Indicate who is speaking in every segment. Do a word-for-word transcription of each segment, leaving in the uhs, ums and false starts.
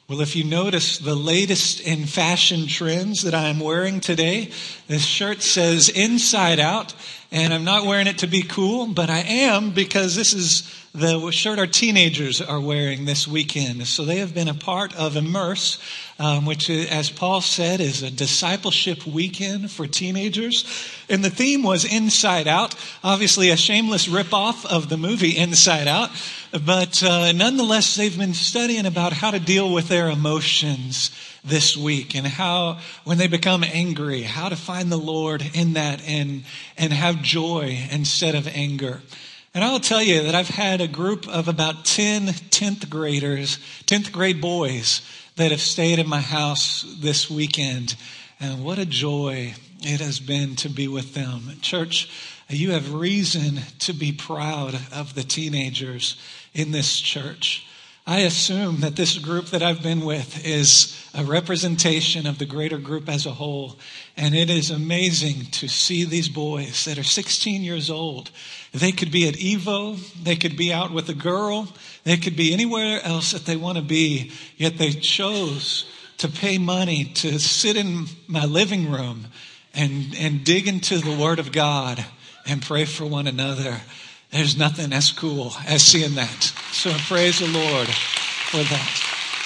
Speaker 1: Well, if you notice the latest in fashion trends that I am wearing today, this shirt says Inside Out, and I'm not wearing it to be cool, but I am because this is the shirt our teenagers are wearing this weekend. So they have been a part of Immerse, um, which, as Paul said, is a discipleship weekend for teenagers. And the theme was Inside Out, obviously a shameless ripoff of the movie Inside Out. But uh, nonetheless, they've been studying about how to deal with their emotions this week and how, when they become angry, how to find the Lord in that and and have joy instead of anger. And I'll tell you that I've had a group of about ten tenth graders, tenth grade boys that have stayed in my house this weekend. And what a joy it has been to be with them. Church, you have reason to be proud of the teenagers in this church. I assume that this group that I've been with is a representation of the greater group as a whole. And it is amazing to see these boys that are sixteen years old. They could be at Evo. They could be out with a girl. They could be anywhere else that they want to be. Yet they chose to pay money to sit in my living room and, and dig into the Word of God and pray for one another. There's nothing as cool as seeing that. So praise the Lord for that.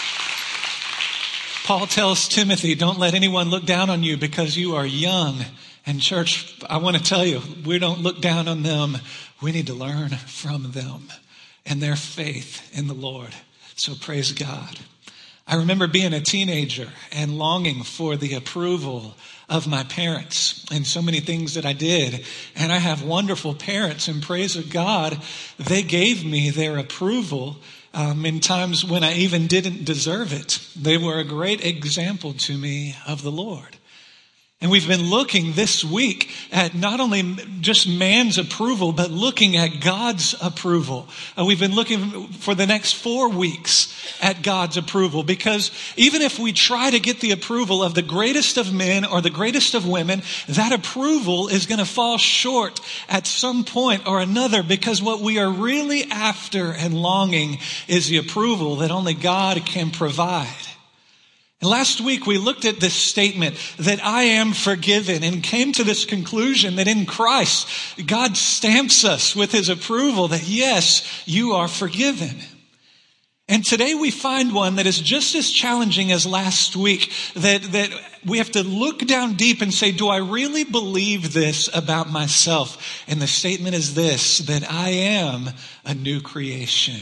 Speaker 1: Paul tells Timothy, don't let anyone look down on you because you are young. And church, I want to tell you, we don't look down on them. We need to learn from them and their faith in the Lord. So praise God. I remember being a teenager and longing for the approval of my parents and so many things that I did. And I have wonderful parents, and praise of God, they gave me their approval um, in times when I even didn't deserve it. They were a great example to me of the Lord. And we've been looking this week at not only just man's approval, but looking at God's approval. Uh, we've been looking for the next four weeks at God's approval, because even if we try to get the approval of the greatest of men or the greatest of women, that approval is going to fall short at some point or another, because what we are really after and longing is the approval that only God can provide. And last week we looked at this statement that I am forgiven and came to this conclusion that in Christ, God stamps us with his approval that yes, you are forgiven. And today we find one that is just as challenging as last week, that, that we have to look down deep and say, do I really believe this about myself? And the statement is this, that I am a new creation.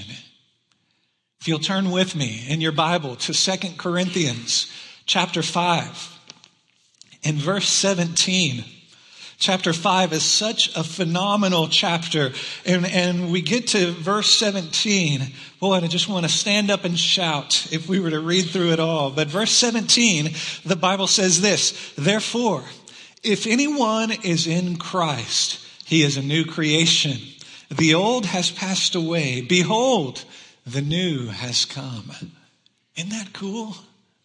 Speaker 1: If you'll turn with me in your Bible to Second Corinthians chapter five and verse seventeen. Chapter five is such a phenomenal chapter. And, and we get to verse seventeen. Boy, I just want to stand up and shout if we were to read through it all. But verse seventeen, the Bible says this, therefore, if anyone is in Christ, he is a new creation. The old has passed away. Behold, the new has come. Isn't that cool?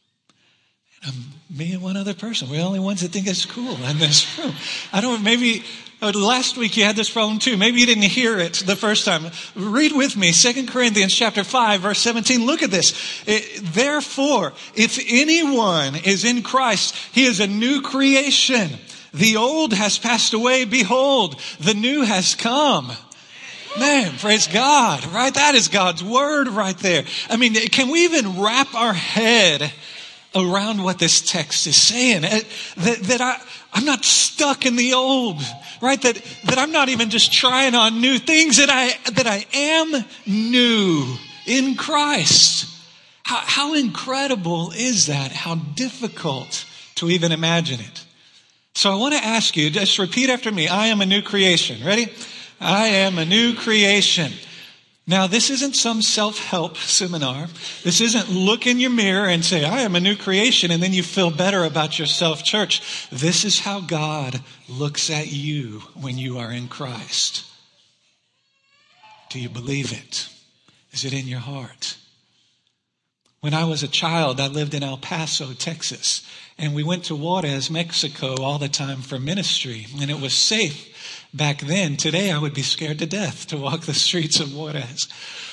Speaker 1: Um, me and one other person. We're the only ones that think it's cool in this room. I don't, maybe uh, last week you had this problem too. Maybe you didn't hear it the first time. Read with me, Second Corinthians chapter five, verse seventeen. Look at this. It, Therefore, if anyone is in Christ, he is a new creation. The old has passed away. Behold, the new has come. Man, praise God, right? That is God's word right there. I mean, can we even wrap our head around what this text is saying? That, that I, I'm not stuck in the old, right? That, that I'm not even just trying on new things, that I, that I am new in Christ. How, how incredible is that? How difficult to even imagine it. So I want to ask you, just repeat after me. I am a new creation. Ready? I am a new creation. Now, this isn't some self-help seminar. This isn't look in your mirror and say, I am a new creation, and then you feel better about yourself, church. This is how God looks at you when you are in Christ. Do you believe it? Is it in your heart? When I was a child, I lived in El Paso, Texas, and we went to Juarez, Mexico all the time for ministry, and it was safe back then. Today, I would be scared to death to walk the streets of Juarez.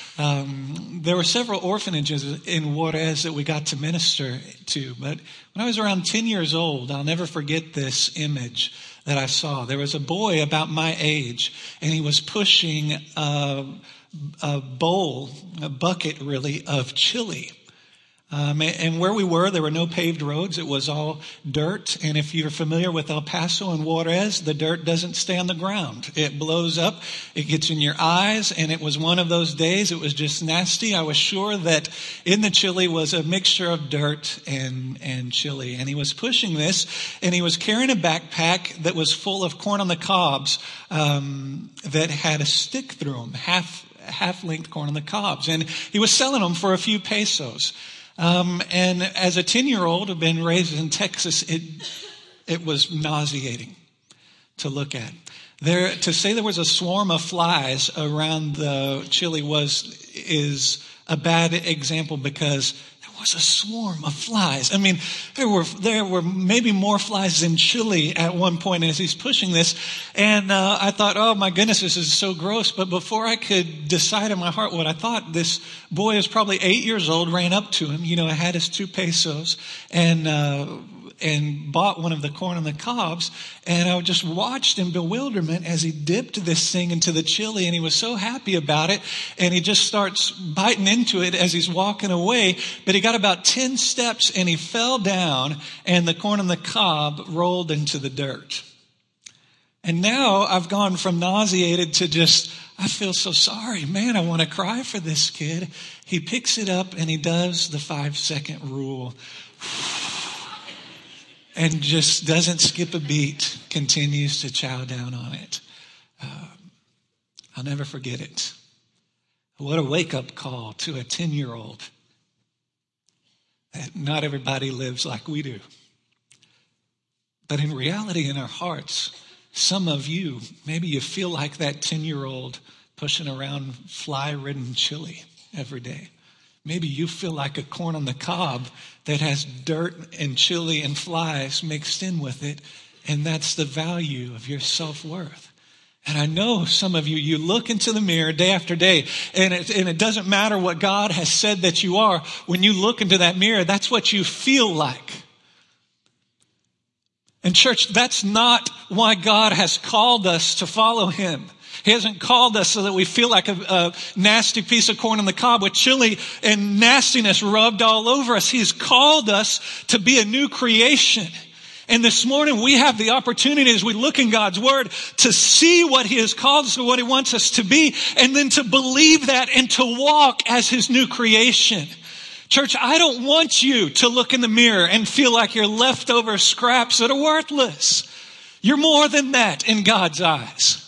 Speaker 1: Um, there were several orphanages in Juarez that we got to minister to. But when I was around ten years old, I'll never forget this image that I saw. There was a boy about my age, and he was pushing a, a bowl, a bucket really, of chili. Um, and where we were, there were no paved roads. It was all dirt. And if you're familiar with El Paso and Juarez, the dirt doesn't stay on the ground. It blows up. It gets in your eyes. And it was one of those days. It was just nasty. I was sure that in the chili was a mixture of dirt and, and chili. And he was pushing this, and he was carrying a backpack that was full of corn on the cobs, um, that had a stick through them, half, half length corn on the cobs. And he was selling them for a few pesos. Um, and as a ten-year-old who'd been raised in Texas, it it was nauseating to look at. There, to say there was a swarm of flies around the chili was is a bad example, because there was a swarm of flies. I mean, there were there were maybe more flies than chili at one point as he's pushing this. And uh, I thought, oh my goodness, this is so gross. But before I could decide in my heart what I thought, this boy is probably eight years old, ran up to him. You know, I had his two pesos and uh, and bought one of the corn on the cobs. And I just watched in bewilderment as he dipped this thing into the chili, and he was so happy about it. And he just starts biting into it as he's walking away. But he got about ten steps and he fell down, and the corn on the cob rolled into the dirt. And now I've gone from nauseated to just, I feel so sorry. Man, I want to cry for this kid. He picks it up and he does the five second rule. And just doesn't skip a beat, continues to chow down on it. Uh, I'll never forget it. What a wake-up call to a ten-year-old. That not everybody lives like we do. But in reality, in our hearts, some of you, maybe you feel like that ten-year-old pushing around fly-ridden chili every day. Maybe you feel like a corn on the cob that has dirt and chili and flies mixed in with it, and that's the value of your self-worth. And I know some of you, you look into the mirror day after day, and it, and it doesn't matter what God has said that you are. When you look into that mirror, that's what you feel like. And church, that's not why God has called us to follow him. He hasn't called us so that we feel like a, a nasty piece of corn on the cob with chili and nastiness rubbed all over us. He's called us to be a new creation. And this morning we have the opportunity, as we look in God's word, to see what he has called us to, what he wants us to be, and then to believe that and to walk as his new creation. Church, I don't want you to look in the mirror and feel like you're leftover scraps that are worthless. You're more than that in God's eyes.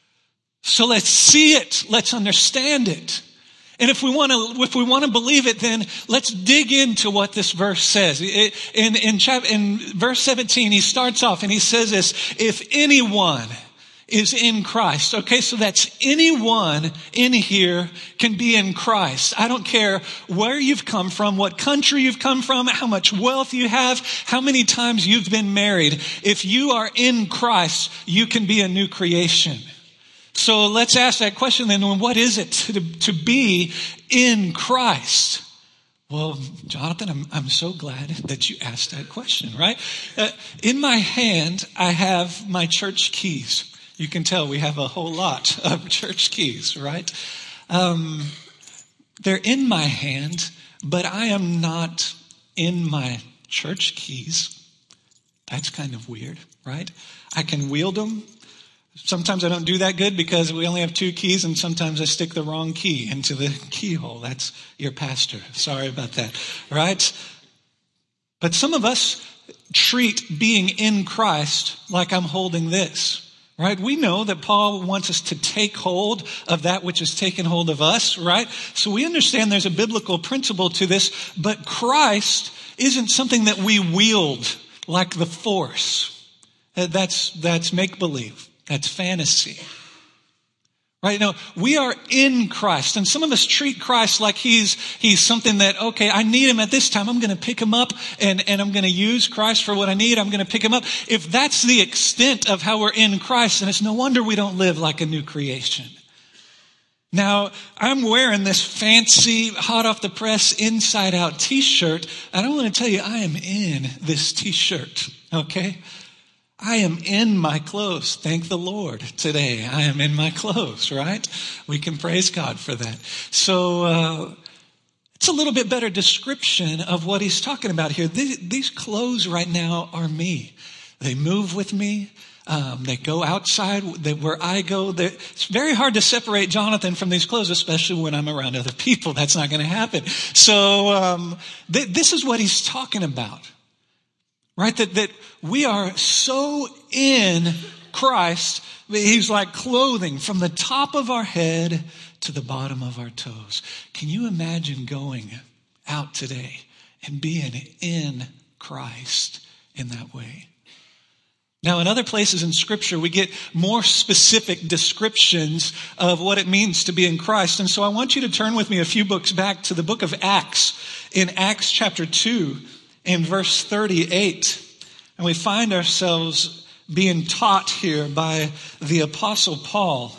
Speaker 1: So let's see it. Let's understand it. And if we want to, if we want to believe it, then let's dig into what this verse says. It, in, in, chapter, in verse seventeen, he starts off and he says this: if anyone is in Christ. Okay, so that's anyone in here can be in Christ. I don't care where you've come from, what country you've come from, how much wealth you have, how many times you've been married. If you are in Christ, you can be a new creation. So let's ask that question then. What is it to, to be in Christ? Well, Jonathan, I'm, I'm so glad that you asked that question, right? Uh, in my hand, I have my church keys. You can tell we have a whole lot of church keys, right? Um, they're in my hand, but I am not in my church keys. That's kind of weird, right? I can wield them. Sometimes I don't do that good because we only have two keys, and sometimes I stick the wrong key into the keyhole. That's your pastor. Sorry about that, right? But some of us treat being in Christ like I'm holding this, right? We know that Paul wants us to take hold of that which has taken hold of us, right? So we understand there's a biblical principle to this, but Christ isn't something that we wield like the force. That's, that's make-believe. That's fantasy. Right? No, we are in Christ. And some of us treat Christ like he's, he's something that, okay, I need him at this time. I'm going to pick him up and, and I'm going to use Christ for what I need. I'm going to pick him up. If that's the extent of how we're in Christ, then it's no wonder we don't live like a new creation. Now, I'm wearing this fancy, hot off the press, inside out t-shirt. And I want to tell you, I am in this t-shirt, okay? I am in my clothes. Thank the Lord today. I am in my clothes, right? We can praise God for that. So, uh, it's a little bit better description of what he's talking about here. These, these clothes right now are me. They move with me. Um, they go outside they, where I go. They're, it's very hard to separate Jonathan from these clothes, especially when I'm around other people. That's not going to happen. So um, th- this is what he's talking about, right? That that we are so in Christ. He's like clothing from the top of our head to the bottom of our toes. Can you imagine going out today and being in Christ in that way? Now, in other places in Scripture, we get more specific descriptions of what it means to be in Christ. And so I want you to turn with me a few books back to the book of Acts. In Acts chapter two, in verse thirty-eight. And we find ourselves being taught here by the Apostle Paul.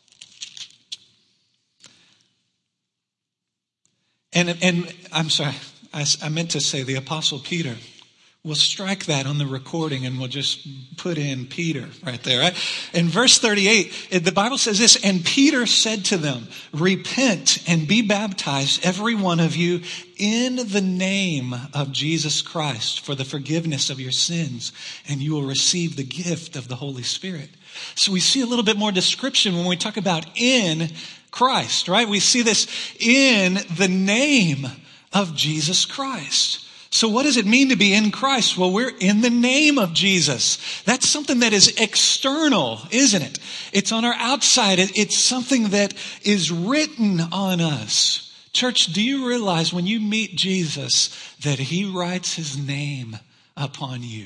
Speaker 1: And, and I'm sorry, I, I meant to say the Apostle Peter. We'll strike that on the recording and we'll just put in Peter right there. Right? In verse thirty-eight, the Bible says this, and Peter said to them, repent and be baptized, every one of you, in the name of Jesus Christ for the forgiveness of your sins, and you will receive the gift of the Holy Spirit. So we see a little bit more description when we talk about in Christ, right? We see this in the name of Jesus Christ. So what does it mean to be in Christ? Well, we're in the name of Jesus. That's something that is external, isn't it? It's on our outside. It's something that is written on us. Church, do you realize when you meet Jesus that he writes his name upon you?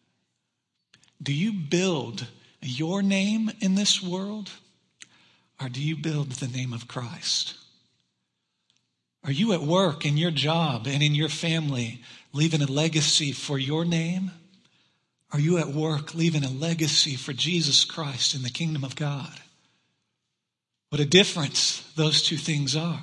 Speaker 1: Do you build your name in this world, or do you build the name of Christ? Are you at work, in your job, and in your family, leaving a legacy for your name? Are you at work leaving a legacy for Jesus Christ in the kingdom of God? What a difference those two things are.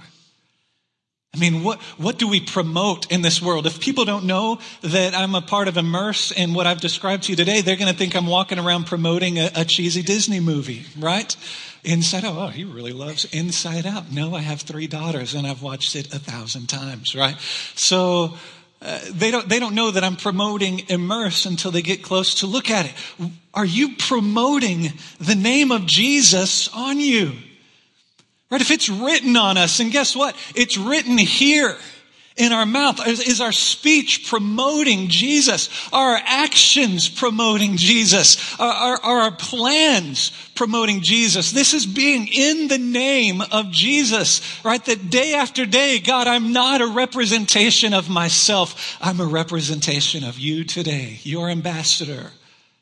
Speaker 1: I mean, what, what do we promote in this world? If people don't know that I'm a part of Immerse and what I've described to you today, they're going to think I'm walking around promoting a, a cheesy Disney movie, right? Inside Out. Oh, he really loves Inside Out. No, I have three daughters and I've watched it a thousand times, right? So uh, they don't they don't know that I'm promoting Immerse until they get close to look at it. Are you promoting the name of Jesus on you? Right? If it's written on us, and guess what? It's written here in our mouth. Is, is our speech promoting Jesus? Are our actions promoting Jesus? Are, are, are our plans promoting Jesus? This is being in the name of Jesus, right? That day after day, God, I'm not a representation of myself. I'm a representation of you today, your ambassador.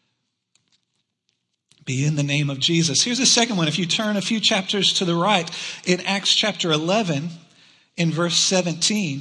Speaker 1: Be in the name of Jesus. Here's the second one. If you turn a few chapters to the right, in Acts chapter eleven, in verse seventeen,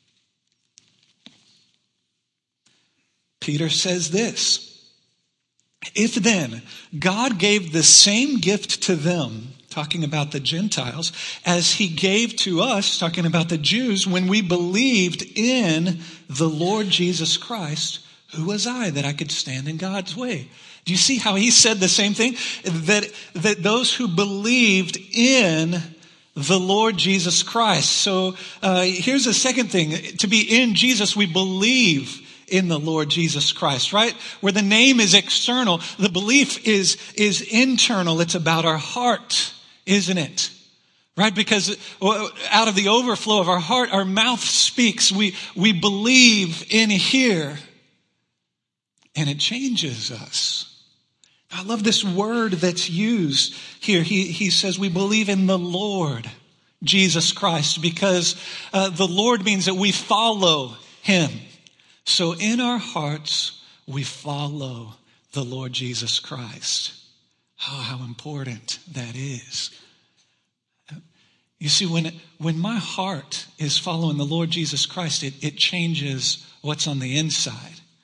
Speaker 1: Peter says this, if then God gave the same gift to them, talking about the Gentiles, as he gave to us, talking about the Jews, when we believed in the Lord Jesus Christ, who was I that I could stand in God's way? Do you see how he said the same thing? That, that those who believed in the Lord Jesus Christ. So uh, here's the second thing. To be in Jesus, we believe in the Lord Jesus Christ, right? Where the name is external, the belief is, is internal. It's about our heart, isn't it? Right? Because out of the overflow of our heart, our mouth speaks. We, we believe in here, and it changes us. I love this word that's used here. He, he says we believe in the Lord Jesus Christ, because uh, the Lord means that we follow him. So in our hearts, we follow the Lord Jesus Christ. Oh, how important that is. You see, when, when my heart is following the Lord Jesus Christ, it, it changes what's on the inside.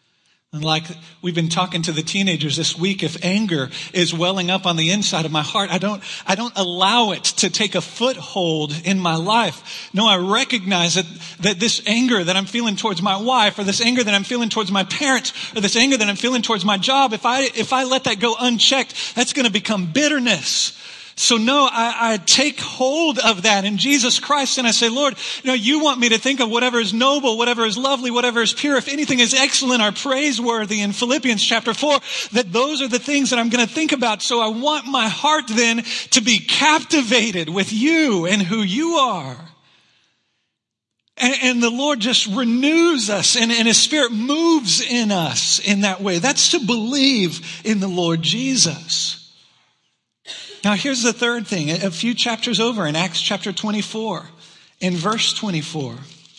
Speaker 1: And like we've been talking to the teenagers this week, if anger is welling up on the inside of my heart, I don't, I don't allow it to take a foothold in my life. No, I recognize that, that this anger that I'm feeling towards my wife, or this anger that I'm feeling towards my parents, or this anger that I'm feeling towards my job, if I, if I let that go unchecked, that's going to become bitterness. So no, I, I take hold of that in Jesus Christ and I say, Lord, you know, you want me to think of whatever is noble, whatever is lovely, whatever is pure, if anything is excellent or praiseworthy in Philippians chapter four, that those are the things that I'm going to think about. So I want my heart then to be captivated with you and who you are. And, and the Lord just renews us and, and His Spirit moves in us in that way. That's to believe in the Lord Jesus. Now, here's the third thing. A few chapters over in Acts chapter twenty-four, in verse twenty-four.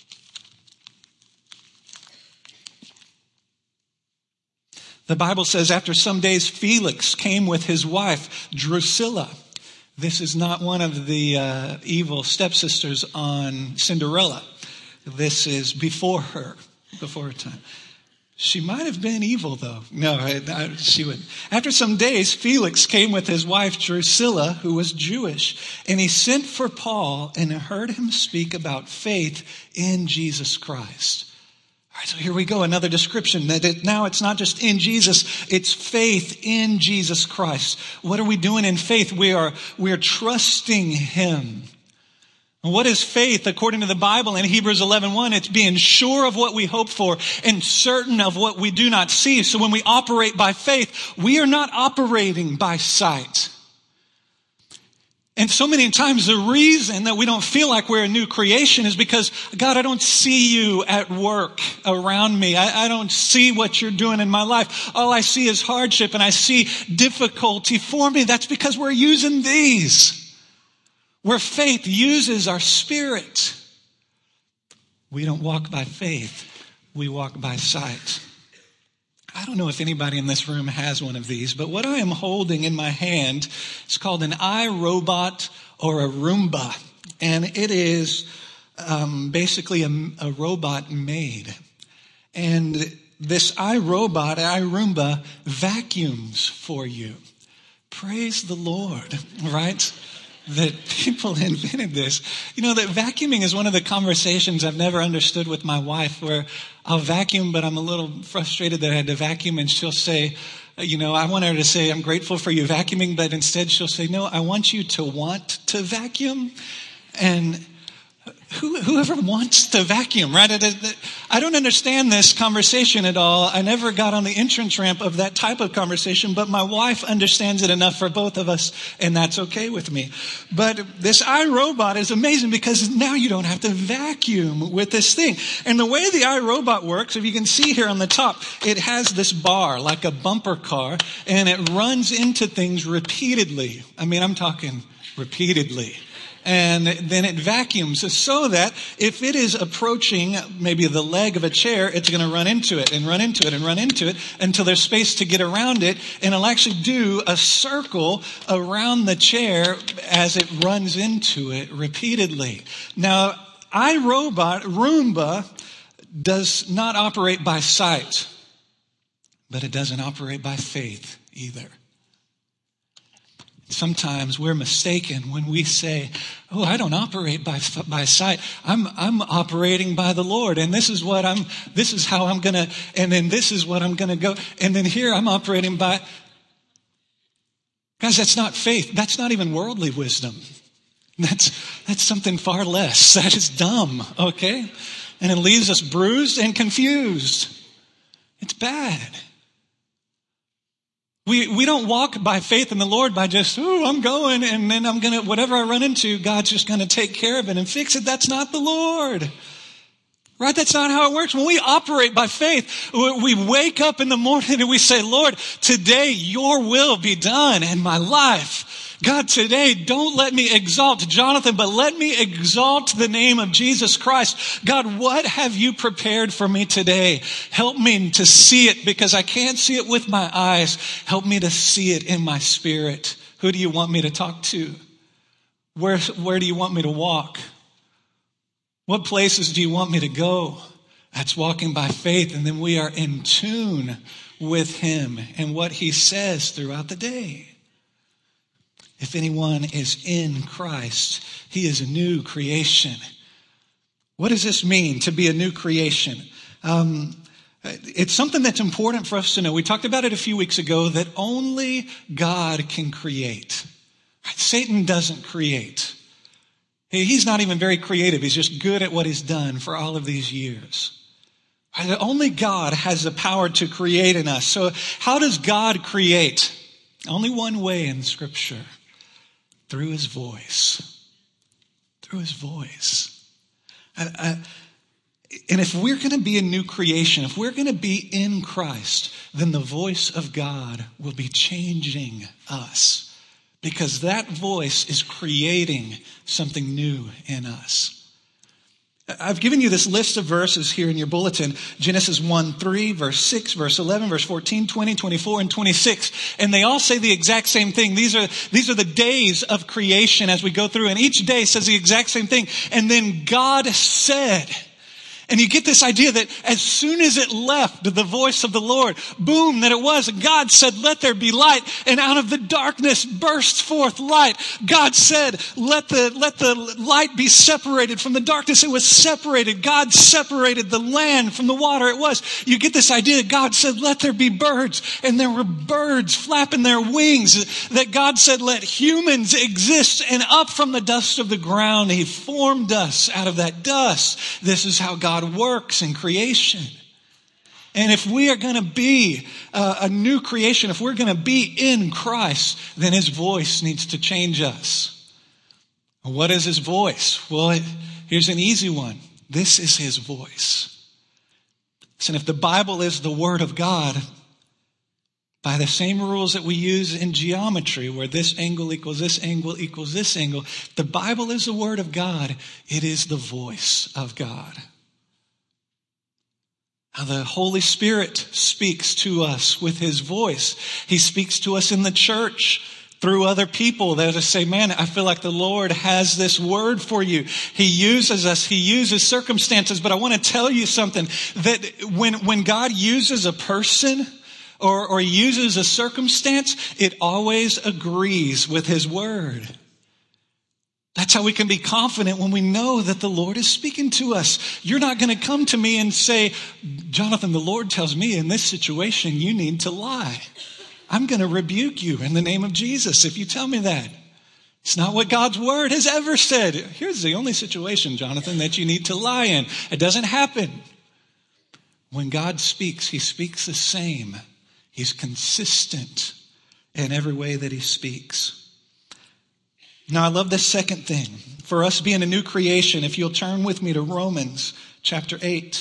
Speaker 1: The Bible says, after some days, Felix came with his wife, Drusilla. This is not one of the uh, evil stepsisters on Cinderella. This is before her, before her time. She might have been evil, though. No, I, I, she would. After some days, Felix came with his wife Drusilla, who was Jewish, and he sent for Paul and heard him speak about faith in Jesus Christ. All right, so here we go, another description. That it, now it's not just in Jesus, it's faith in Jesus Christ. What are we doing in faith? We are, we are trusting Him. What is faith according to the Bible in Hebrews eleven one? It's being sure of what we hope for and certain of what we do not see. So when we operate by faith, we are not operating by sight. And so many times the reason that we don't feel like we're a new creation is because, God, I don't see you at work around me. I, I don't see what you're doing in my life. All I see is hardship and I see difficulty for me. That's because we're using these. Where faith uses our spirit. We don't walk by faith. We walk by sight. I don't know if anybody in this room has one of these, but what I am holding in my hand is called an iRobot or a Roomba. And it is um, basically a, a robot maid. And this iRobot, iRoomba, vacuums for you. Praise the Lord, right? That people invented this. You know, that vacuuming is one of the conversations I've never understood with my wife, where I'll vacuum, but I'm a little frustrated that I had to vacuum, and she'll say, you know, I want her to say, I'm grateful for you vacuuming, but instead she'll say, no, I want you to want to vacuum. And Who, whoever wants to vacuum, right? I don't understand this conversation at all. I never got on the entrance ramp of that type of conversation, but my wife understands it enough for both of us, and that's okay with me. But this iRobot is amazing because now you don't have to vacuum with this thing. And the way the iRobot works, if you can see here on the top, it has this bar like a bumper car, and it runs into things repeatedly. I mean, I'm talking repeatedly. And then it vacuums so that if it is approaching maybe the leg of a chair, it's going to run into it and run into it and run into it until there's space to get around it. And it'll actually do a circle around the chair as it runs into it repeatedly. Now, iRobot, Roomba, does not operate by sight, but it doesn't operate by faith either. Sometimes we're mistaken when we say, oh, I don't operate by by sight. I'm I'm operating by the Lord, and this is what I'm this is how I'm going to and then this is what I'm going to go. And then here I'm operating by. Guys, that's not faith. That's not even worldly wisdom. That's that's something far less. That is dumb, okay? And it leaves us bruised and confused. It's bad. We we don't walk by faith in the Lord by just, oh, I'm going and then I'm going to, whatever I run into, God's just going to take care of it and fix it. That's not the Lord. Right? That's not how it works. When we operate by faith, we wake up in the morning and we say, Lord, today your will be done in my life. God, today, don't let me exalt Jonathan, but let me exalt the name of Jesus Christ. God, what have you prepared for me today? Help me to see it because I can't see it with my eyes. Help me to see it in my spirit. Who do you want me to talk to? Where, where do you want me to walk? What places do you want me to go? That's walking by faith. And then we are in tune with him and what he says throughout the day. If anyone is in Christ, he is a new creation. What does this mean to be a new creation? Um, it's something that's important for us to know. We talked about it a few weeks ago, that only God can create. Satan doesn't create. He's not even very creative. He's just good at what he's done for all of these years. Only God has the power to create in us. So how does God create? Only one way in Scripture. Through his voice. Through his voice. And, uh, and if we're going to be a new creation, if we're going to be in Christ, then the voice of God will be changing us. Because that voice is creating something new in us. I've given you this list of verses here in your bulletin. Genesis one, three, verse six, verse eleven, verse fourteen, twenty, twenty-four, and twenty-six. And they all say the exact same thing. These are, these are the days of creation as we go through. And each day says the exact same thing. And then God said. And you get this idea that as soon as it left the voice of the Lord, boom, that it was. And God said, let there be light. And out of the darkness burst forth light. God said, let the, let the light be separated from the darkness. It was separated. God separated the land from the water. It was. You get this idea that God said, let there be birds. And there were birds flapping their wings. That God said, let humans exist. And up from the dust of the ground, he formed us out of that dust. This is how God works in creation. And if we are going to be uh, a new creation, if we're going to be in Christ, then his voice needs to change us. What is his voice? Well, it, here's an easy one. This is his voice. So if the Bible is the word of God, by the same rules that we use in geometry, where this angle equals this angle equals this angle, the Bible is the word of God. It is the voice of God. Now, the Holy Spirit speaks to us with his voice. He speaks to us in the church through other people that just say, man, I feel like the Lord has this word for you. He uses us. He uses circumstances. But I want to tell you something, that when, when God uses a person or, or uses a circumstance, it always agrees with his word. That's how we can be confident when we know that the Lord is speaking to us. You're not going to come to me and say, Jonathan, the Lord tells me in this situation you need to lie. I'm going to rebuke you in the name of Jesus if you tell me that. It's not what God's word has ever said. Here's the only situation, Jonathan, that you need to lie in. It doesn't happen. When God speaks, he speaks the same. He's consistent in every way that he speaks. Now, I love this second thing. For us being a new creation, if you'll turn with me to Romans chapter eight.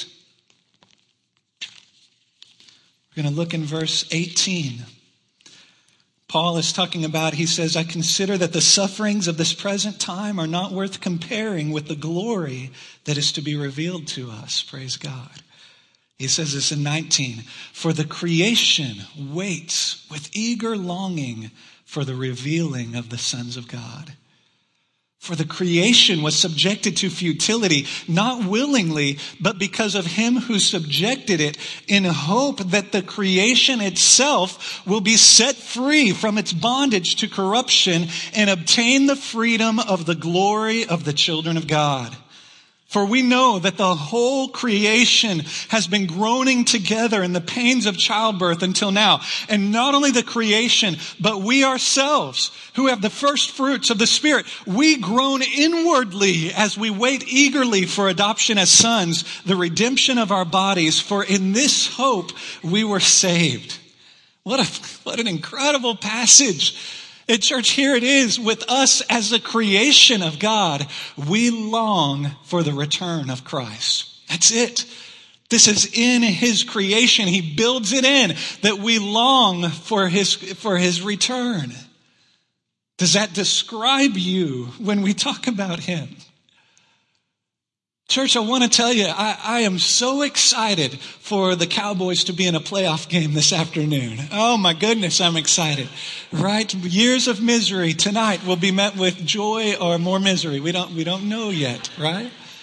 Speaker 1: We're going to look in verse eighteen. Paul is talking about, he says, I consider that the sufferings of this present time are not worth comparing with the glory that is to be revealed to us. Praise God. He says this in nineteen. For the creation waits with eager longing for the revealing of the sons of God. For the creation was subjected to futility, not willingly, but because of him who subjected it, in hope that the creation itself will be set free from its bondage to corruption and obtain the freedom of the glory of the children of God. For we know that the whole creation has been groaning together in the pains of childbirth until now. And not only the creation, but we ourselves, who have the first fruits of the Spirit, we groan inwardly as we wait eagerly for adoption as sons, the redemption of our bodies. For in this hope we were saved. What a, what an incredible passage. And church, here it is with us as a creation of God. We long for the return of Christ. That's it. This is in his creation. He builds it in that we long for his, for his return. Does that describe you when we talk about him? Church, I want to tell you, I, I am so excited for the Cowboys to be in a playoff game this afternoon. Oh my goodness, I'm excited. Right? Years of misery tonight will be met with joy or more misery. We don't, we don't know yet, right?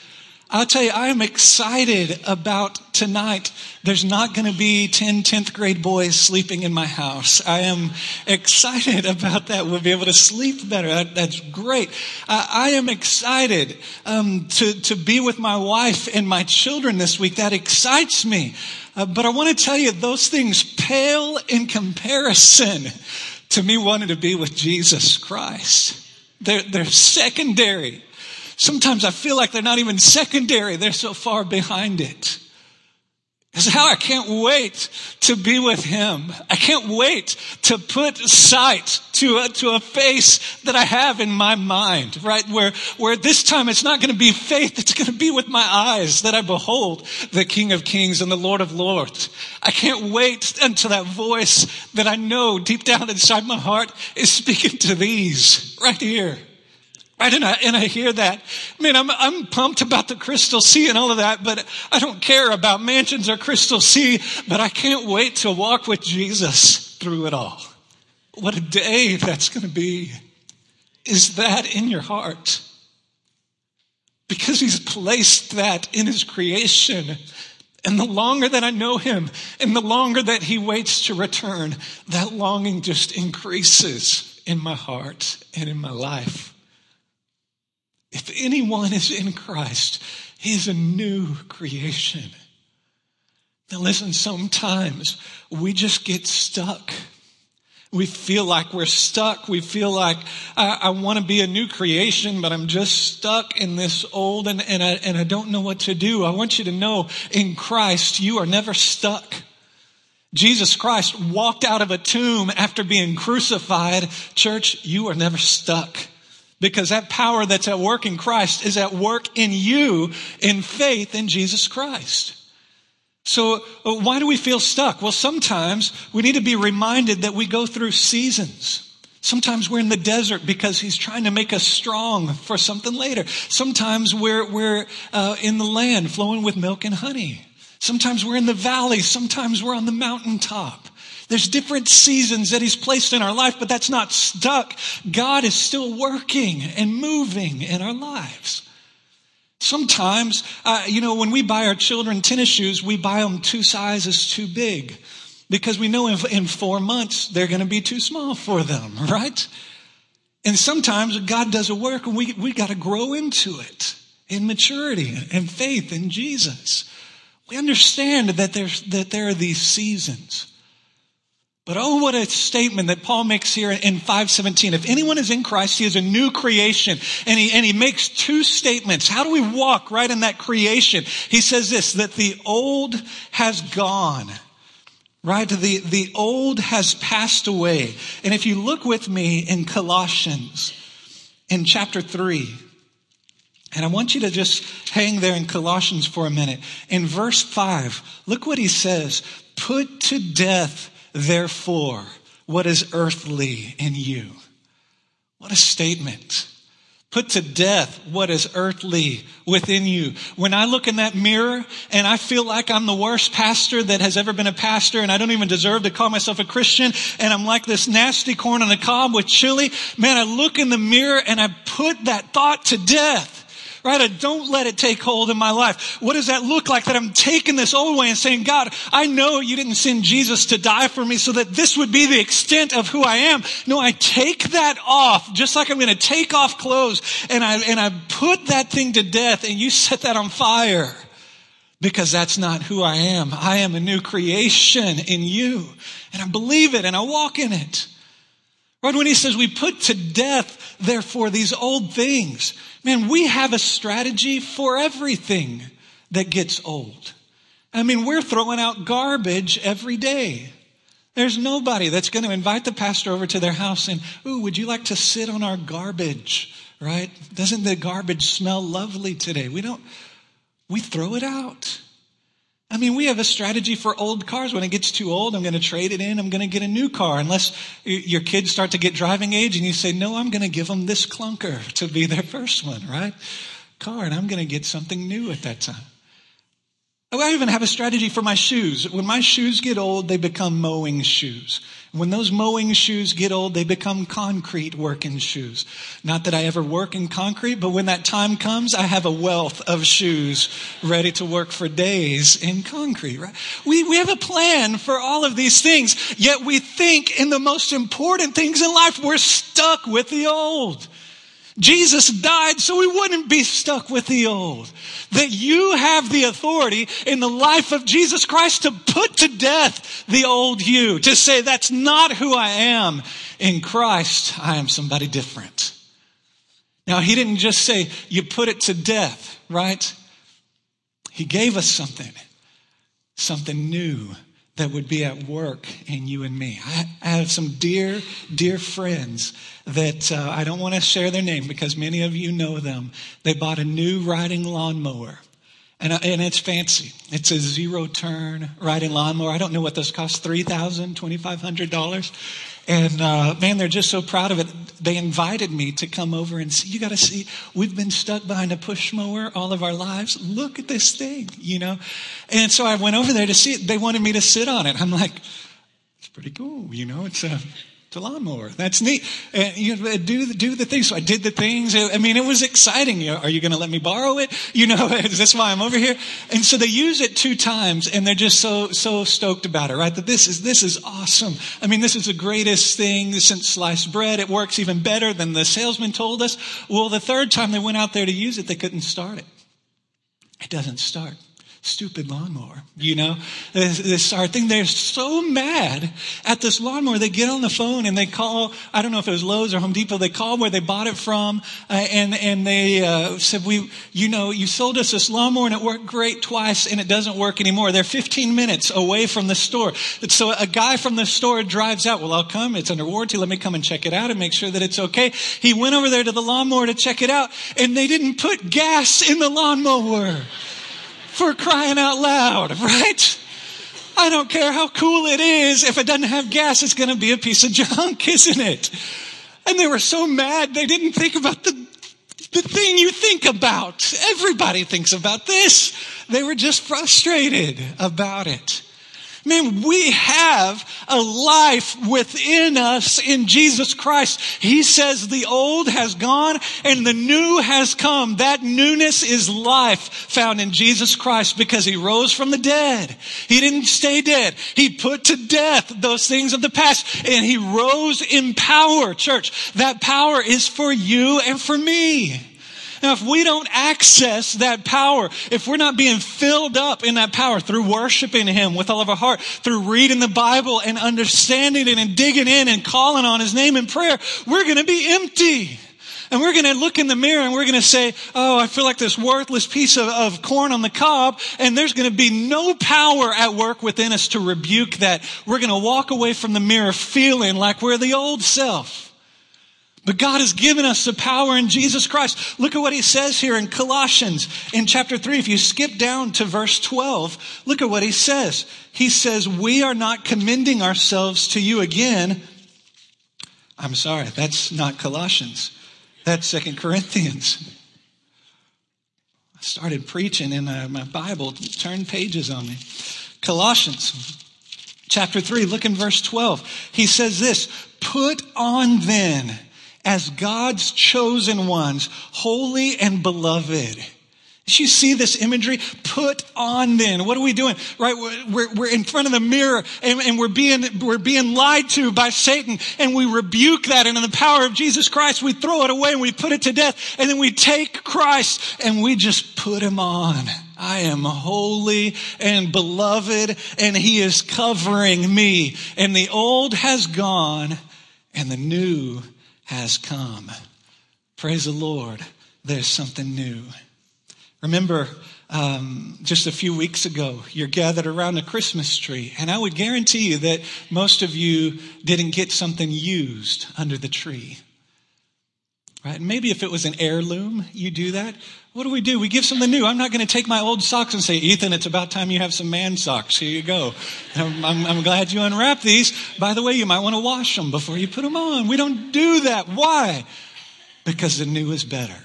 Speaker 1: I'll tell you, I am excited about tonight. There's not going to be ten, tenth grade boys sleeping in my house. I am excited about that. We'll be able to sleep better. That, that's great. Uh, I am excited um, to, to be with my wife and my children this week. That excites me. Uh, but I want to tell you, those things pale in comparison to me wanting to be with Jesus Christ. They're, they're secondary. Sometimes I feel like they're not even secondary. They're so far behind it. It's how I can't wait to be with him. I can't wait to put sight to a, to a face that I have in my mind, right? Where, where this time it's not going to be faith. It's going to be with my eyes that I behold the King of Kings and the Lord of Lords. I can't wait until that voice that I know deep down inside my heart is speaking to these right here. Right, and I, and I hear that. I mean, I'm, I'm pumped about the Crystal Sea and all of that, but I don't care about mansions or Crystal Sea, but I can't wait to walk with Jesus through it all. What a day that's going to be. Is that in your heart? Because he's placed that in his creation. And the longer that I know him and the longer that he waits to return, that longing just increases in my heart and in my life. If anyone is in Christ, he is a new creation. Now listen, sometimes we just get stuck. We feel like we're stuck. We feel like I, I want to be a new creation, but I'm just stuck in this old and, and, I, and I don't know what to do. I want you to know in Christ, you are never stuck. Jesus Christ walked out of a tomb after being crucified. Church, you are never stuck. Because that power that's at work in Christ is at work in you in faith in Jesus Christ. So why do we feel stuck? Well, sometimes we need to be reminded that we go through seasons. Sometimes we're in the desert because he's trying to make us strong for something later. Sometimes we're, we're uh, in the land flowing with milk and honey. Sometimes we're in the valley. Sometimes we're on the mountaintop. There's different seasons that he's placed in our life, but that's not stuck. God is still working and moving in our lives. Sometimes, uh, you know, when we buy our children tennis shoes, we buy them two sizes too big because we know in, in four months they're going to be too small for them, right? And sometimes God does a work and we, we got to grow into it in maturity and faith in Jesus. We understand that there's, that there are these seasons. But oh, what a statement that Paul makes here in five seventeen. If anyone is in Christ, he is a new creation. And he, and he makes two statements. How do we walk right in that creation? He says this, that the old has gone. Right? The, the old has passed away. And if you look with me in Colossians, in chapter three, and I want you to just hang there in Colossians for a minute. In verse five, look what he says. Put to death, therefore, what is earthly in you. What a statement. Put to death what is earthly within you. When I look in that mirror and I feel like I'm the worst pastor that has ever been a pastor and I don't even deserve to call myself a Christian and I'm like this nasty corn on the cob with chili, man, I look in the mirror and I put that thought to death. Right? I don't let it take hold in my life. What does that look like? That I'm taking this old way and saying, God, I know you didn't send Jesus to die for me so that this would be the extent of who I am. No, I take that off just like I'm going to take off clothes and I, and I put that thing to death and you set that on fire because that's not who I am. I am a new creation in you and I believe it and I walk in it. Right? When he says we put to death, therefore, these old things. Man, we have a strategy for everything that gets old. I mean, we're throwing out garbage every day. There's nobody that's going to invite the pastor over to their house and, ooh, would you like to sit on our garbage? Right? Doesn't the garbage smell lovely today? We don't, we throw it out. I mean, we have a strategy for old cars. When it gets too old, I'm going to trade it in. I'm going to get a new car. Unless your kids start to get driving age and you say, no, I'm going to give them this clunker to be their first one, right? Car, and I'm going to get something new at that time. I even have a strategy for my shoes. When my shoes get old, they become mowing shoes. When those mowing shoes get old, they become concrete working shoes. Not that I ever work in concrete, but when that time comes, I have a wealth of shoes ready to work for days in concrete, right? We, we have a plan for all of these things, yet we think in the most important things in life, we're stuck with the old. Jesus died so we wouldn't be stuck with the old. That you have the authority in the life of Jesus Christ to put to death the old you. To say, that's not who I am. In Christ, I am somebody different. Now, he didn't just say, you put it to death, right? He gave us something. Something new that would be at work in you and me. I, I have some dear, dear friends that uh, I don't want to share their name because many of you know them. They bought a new riding lawnmower. And, uh, and it's fancy. It's a zero-turn riding lawnmower. I don't know what those cost, three thousand dollars, twenty-five hundred dollars. And uh, man, they're just so proud of it. They invited me to come over and see. You got to see, we've been stuck behind a push mower all of our lives. Look at this thing, you know. And so I went over there to see it. They wanted me to sit on it. I'm like, it's pretty cool, you know. It's a, it's a lawnmower. That's neat. And you know, do the, do the things. So I did the things. I mean, it was exciting. You know, are you going to let me borrow it? You know, is this why I'm over here? And so they use it two times, and they're just so so stoked about it, right? That this is this is awesome. I mean, this is the greatest thing since sliced bread. It works even better than the salesman told us. Well, the third time they went out there to use it, they couldn't start it. It doesn't start. Stupid lawnmower, you know, this, this our thing. They're so mad at this lawnmower. They get on the phone and they call, I don't know if it was Lowe's or Home Depot. They called where they bought it from. Uh, and, and they uh, said, we, you know, you sold us this lawnmower and it worked great twice and it doesn't work anymore. They're fifteen minutes away from the store. So a guy from the store drives out. Well, I'll come. It's under warranty. Let me come and check it out and make sure that it's okay. He went over there to the lawnmower to check it out, and they didn't put gas in the lawnmower. For crying out loud, right? I don't care how cool it is. If it doesn't have gas, it's going to be a piece of junk, isn't it? And they were so mad, they didn't think about the, the thing you think about. Everybody thinks about this. They were just frustrated about it. Man, we have a life within us in Jesus Christ. He says the old has gone and the new has come. That newness is life found in Jesus Christ because he rose from the dead. He didn't stay dead. He put to death those things of the past and he rose in power. Church, that power is for you and for me. Now, if we don't access that power, if we're not being filled up in that power through worshiping him with all of our heart, through reading the Bible and understanding it and digging in and calling on his name in prayer, we're going to be empty. And we're going to look in the mirror and we're going to say, oh, I feel like this worthless piece of, of corn on the cob. And there's going to be no power at work within us to rebuke that. We're going to walk away from the mirror feeling like we're the old self. But God has given us the power in Jesus Christ. Look at what he says here in Colossians in chapter three. If you skip down to verse twelve, look at what he says. He says, we are not commending ourselves to you again. I'm sorry, that's not Colossians. That's Second Corinthians. I started preaching in uh, my Bible, turned pages on me. Colossians chapter three, look in verse twelve. He says this, put on then, as God's chosen ones, holy and beloved. Did you see this imagery? Put on then. What are we doing? Right? We're, we're in front of the mirror and, and we're being, we're being lied to by Satan, and we rebuke that, and in the power of Jesus Christ, we throw it away and we put it to death, and then we take Christ and we just put him on. I am holy and beloved, and he is covering me, and the old has gone and the new has come. Praise the Lord. There's something new. Remember, um, just a few weeks ago, you're gathered around a Christmas tree, and I would guarantee you that most of you didn't get something used under the tree. Right? Maybe if it was an heirloom, you do that. What do we do? We give something new. I'm not going to take my old socks and say, Ethan, it's about time you have some man socks. Here you go. I'm, I'm, I'm glad you unwrapped these. By the way, you might want to wash them before you put them on. We don't do that. Why? Because the new is better.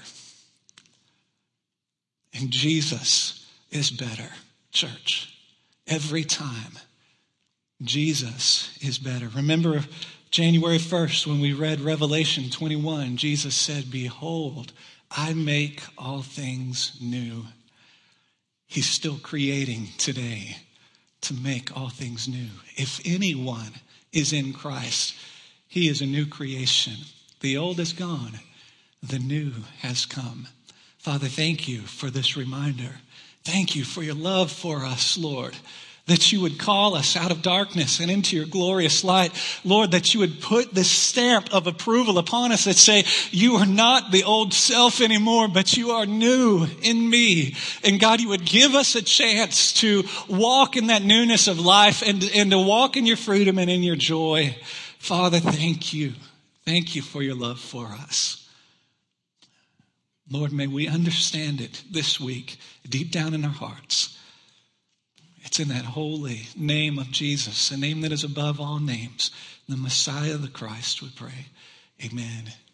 Speaker 1: And Jesus is better, church. Every time. Jesus is better. Remember January first when we read Revelation twenty-one, Jesus said, behold, I make all things new. He's still creating today to make all things new. If anyone is in Christ, he is a new creation. The old is gone. The new has come. Father, thank you for this reminder. Thank you for your love for us, Lord, that you would call us out of darkness and into your glorious light. Lord, that you would put this stamp of approval upon us that say, you are not the old self anymore, but you are new in me. And God, you would give us a chance to walk in that newness of life and, and to walk in your freedom and in your joy. Father, thank you. Thank you for your love for us. Lord, may we understand it this week, deep down in our hearts. It's in that holy name of Jesus, a name that is above all names, the Messiah, the Christ, we pray. Amen.